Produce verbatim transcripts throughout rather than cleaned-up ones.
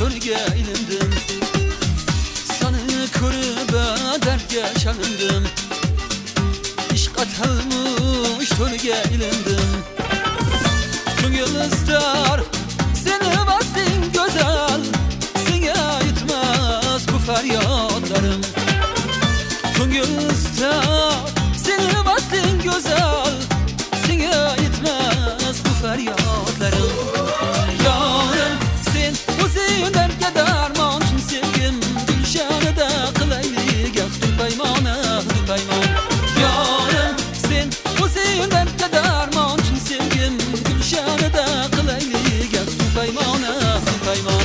to'niga ilindim. Seni ko'rib dardga chalindim. Ishq atalmish to'niga ilindim. Ko'ngil istar seni basting go'zal, senga yetmas bu faryodlarim. Ko'ngil istar seni basting go'zal, senga yetmas bu faryodlarim. Yorim sen o'zingdan darmonchi sevgim, gulshanida qilaylik ahd paymona, ahd paymon. Yorim sen o'zingdan darmonchi sevgim, gulshanida qilaylik ahd paymona, ahd paymon.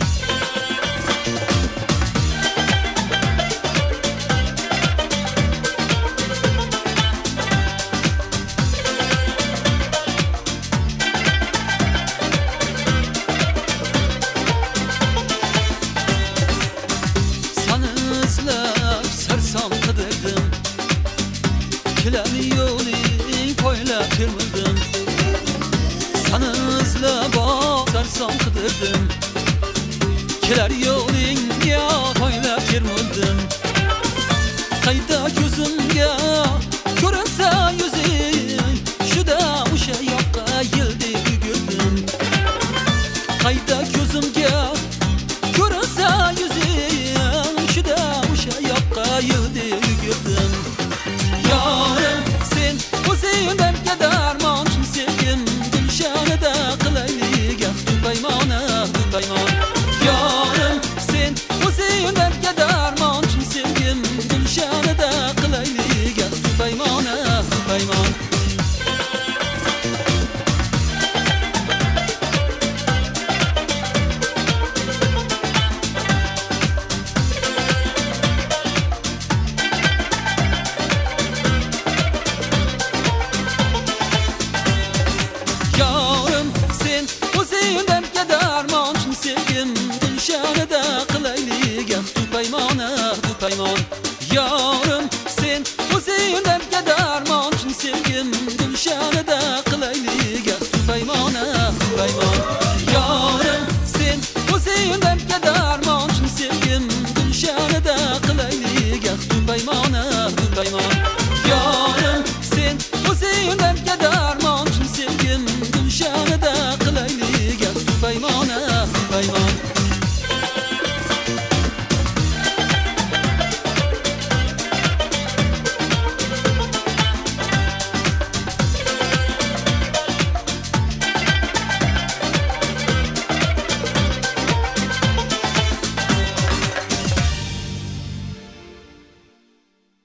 Sarsam qidirdim, kilani yo'ling poylab kelmadim. Seni izlab sarsam qidirdim, kelar yo'lingga poylab kelmadim. Qayda ko'zimga ko'rinsa yuzing, shuda o'sha yoqqa yildek yugurdim. Qayda ko'zimga ko'rinsa yuzing, shuda o'sha yoqqa yildek yugurdim. Yorim sen o'zingdan darmonchi sevgim, gulshanida qilaylik ahd paymona, ahd paymon. Yorim sen o'zingdan darmonchi sevgim, gulshanida qilaylik ahd paymona, ahd paymon. Yorim sen o'zingdan darmonchi sevgim, gulshanida qilaylik ahd paymona, ahd paymon.